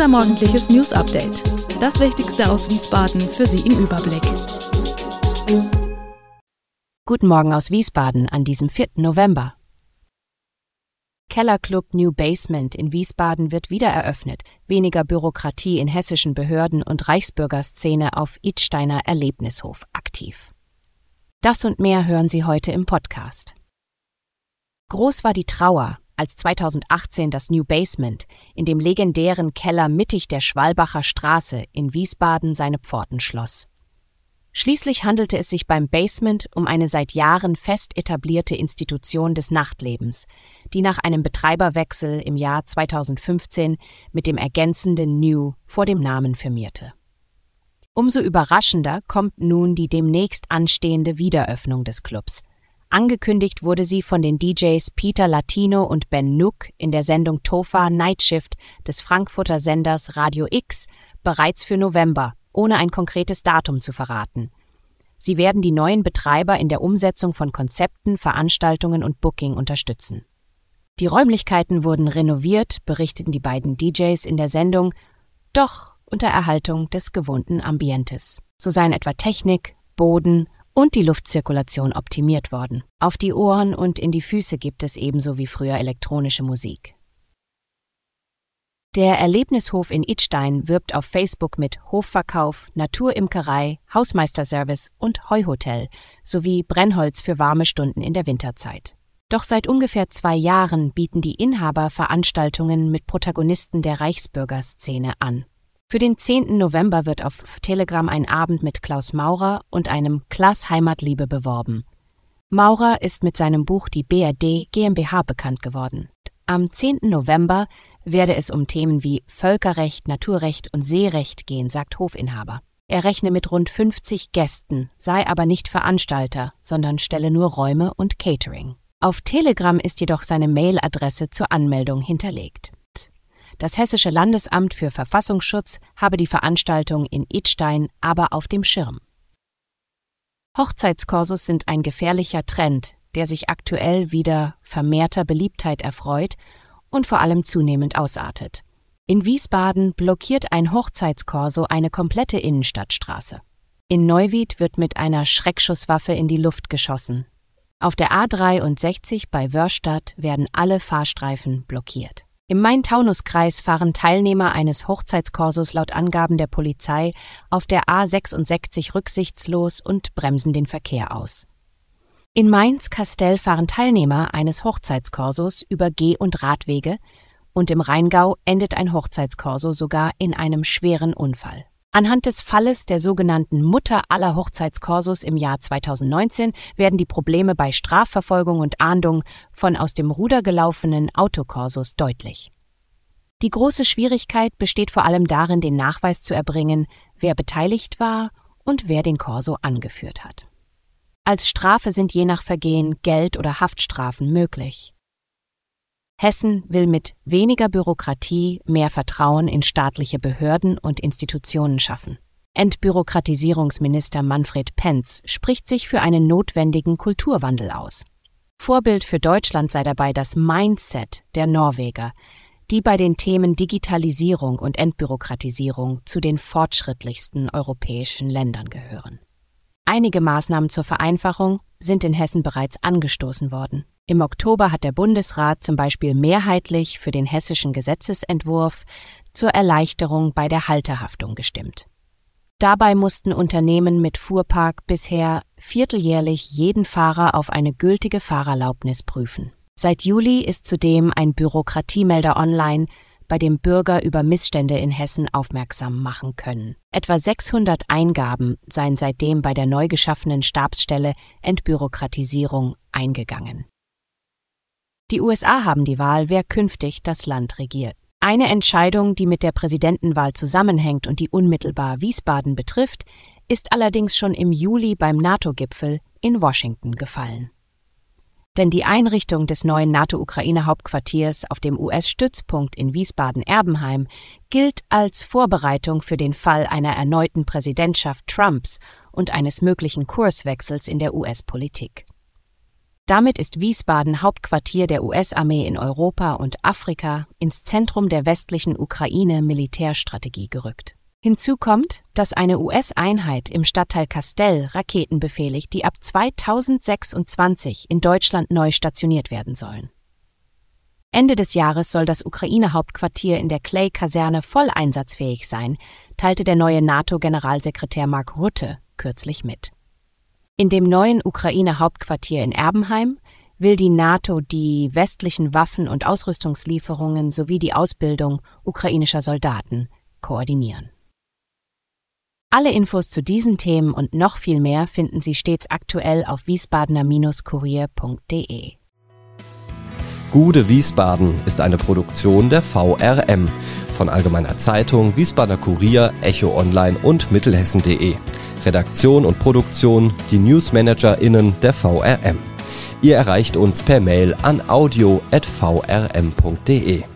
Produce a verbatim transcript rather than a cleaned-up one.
Unser morgendliches News-Update. Das Wichtigste aus Wiesbaden für Sie im Überblick. Guten Morgen aus Wiesbaden an diesem vierten November. Kellerclub New Basement in Wiesbaden wird wieder eröffnet. Weniger Bürokratie in hessischen Behörden und Reichsbürgerszene auf Idsteiner Erlebnishof aktiv. Das und mehr hören Sie heute im Podcast. Groß war die Trauer, als zweitausendachtzehn das New Basement in dem legendären Keller mittig der Schwalbacher Straße in Wiesbaden seine Pforten schloss. Schließlich handelte es sich beim Basement um eine seit Jahren fest etablierte Institution des Nachtlebens, die nach einem Betreiberwechsel im Jahr zweitausendfünfzehn mit dem ergänzenden New vor dem Namen firmierte. Umso überraschender kommt nun die demnächst anstehende Wiederöffnung des Clubs. Angekündigt wurde sie von den D Js Peter Latino und Ben Nook in der Sendung Tofa Night Shift des Frankfurter Senders Radio X bereits für November, ohne ein konkretes Datum zu verraten. Sie werden die neuen Betreiber in der Umsetzung von Konzepten, Veranstaltungen und Booking unterstützen. Die Räumlichkeiten wurden renoviert, berichteten die beiden D Js in der Sendung, doch unter Erhaltung des gewohnten Ambientes. So seien etwa Technik, Boden und die Luftzirkulation optimiert worden. Auf die Ohren und in die Füße gibt es ebenso wie früher elektronische Musik. Der Erlebnishof in Idstein wirbt auf Facebook mit Hofverkauf, Naturimkerei, Hausmeisterservice und Heuhotel sowie Brennholz für warme Stunden in der Winterzeit. Doch seit ungefähr zwei Jahren bieten die Inhaber Veranstaltungen mit Protagonisten der Reichsbürgerszene an. Für den zehnten November wird auf Telegram ein Abend mit Klaus Maurer und einem Klaas Heimatliebe beworben. Maurer ist mit seinem Buch Die B R D GmbH bekannt geworden. Am zehnten November werde es um Themen wie Völkerrecht, Naturrecht und Seerecht gehen, sagt Hofinhaber. Er rechne mit rund fünfzig Gästen, sei aber nicht Veranstalter, sondern stelle nur Räume und Catering. Auf Telegram ist jedoch seine Mailadresse zur Anmeldung hinterlegt. Das Hessische Landesamt für Verfassungsschutz habe die Veranstaltung in Idstein aber auf dem Schirm. Hochzeitskursus sind ein gefährlicher Trend, der sich aktuell wieder vermehrter Beliebtheit erfreut und vor allem zunehmend ausartet. In Wiesbaden blockiert ein Hochzeitskorso eine komplette Innenstadtstraße. In Neuwied wird mit einer Schreckschusswaffe in die Luft geschossen. Auf der A dreiundsechzig bei Wörstadt werden alle Fahrstreifen blockiert. Im Main-Taunus-Kreis fahren Teilnehmer eines Hochzeitskorsos laut Angaben der Polizei auf der A sechsundsechzig rücksichtslos und bremsen den Verkehr aus. In Mainz-Kastel fahren Teilnehmer eines Hochzeitskorsos über Geh- und Radwege und im Rheingau endet ein Hochzeitskorso sogar in einem schweren Unfall. Anhand des Falles der sogenannten Mutter aller Hochzeitskorsos im Jahr zweitausendneunzehn werden die Probleme bei Strafverfolgung und Ahndung von aus dem Ruder gelaufenen Autokorsos deutlich. Die große Schwierigkeit besteht vor allem darin, den Nachweis zu erbringen, wer beteiligt war und wer den Korso angeführt hat. Als Strafe sind je nach Vergehen Geld- oder Haftstrafen möglich. Hessen will mit weniger Bürokratie mehr Vertrauen in staatliche Behörden und Institutionen schaffen. Entbürokratisierungsminister Manfred Pentz spricht sich für einen notwendigen Kulturwandel aus. Vorbild für Deutschland sei dabei das Mindset der Norweger, die bei den Themen Digitalisierung und Entbürokratisierung zu den fortschrittlichsten europäischen Ländern gehören. Einige Maßnahmen zur Vereinfachung sind in Hessen bereits angestoßen worden. Im Oktober hat der Bundesrat zum Beispiel mehrheitlich für den hessischen Gesetzesentwurf zur Erleichterung bei der Halterhaftung gestimmt. Dabei mussten Unternehmen mit Fuhrpark bisher vierteljährlich jeden Fahrer auf eine gültige Fahrerlaubnis prüfen. Seit Juli ist zudem ein Bürokratiemelder online, bei dem Bürger über Missstände in Hessen aufmerksam machen können. Etwa sechshundert Eingaben seien seitdem bei der neu geschaffenen Stabsstelle Entbürokratisierung eingegangen. Die U S A haben die Wahl, wer künftig das Land regiert. Eine Entscheidung, die mit der Präsidentenwahl zusammenhängt und die unmittelbar Wiesbaden betrifft, ist allerdings schon im Juli beim NATO-Gipfel in Washington gefallen. Denn die Einrichtung des neuen NATO-Ukraine-Hauptquartiers auf dem U S-Stützpunkt in Wiesbaden-Erbenheim gilt als Vorbereitung für den Fall einer erneuten Präsidentschaft Trumps und eines möglichen Kurswechsels in der U S-Politik. Damit ist Wiesbaden Hauptquartier der U S-Armee in Europa und Afrika ins Zentrum der westlichen Ukraine-Militärstrategie gerückt. Hinzu kommt, dass eine U S-Einheit im Stadtteil Kastel Raketen befehligt, die ab zweitausendsechsundzwanzig in Deutschland neu stationiert werden sollen. Ende des Jahres soll das Ukraine-Hauptquartier in der Clay-Kaserne voll einsatzfähig sein, teilte der neue NATO-Generalsekretär Mark Rutte kürzlich mit. In dem neuen Ukraine-Hauptquartier in Erbenheim will die NATO die westlichen Waffen- und Ausrüstungslieferungen sowie die Ausbildung ukrainischer Soldaten koordinieren. Alle Infos zu diesen Themen und noch viel mehr finden Sie stets aktuell auf wiesbadener Kurier punkt de. Gude Wiesbaden ist eine Produktion der V R M von Allgemeiner Zeitung, Wiesbadener Kurier, Echo Online und Mittelhessen punkt de. Redaktion und Produktion die NewsmanagerInnen der V R M. Ihr erreicht uns per Mail an audio at v r m punkt de.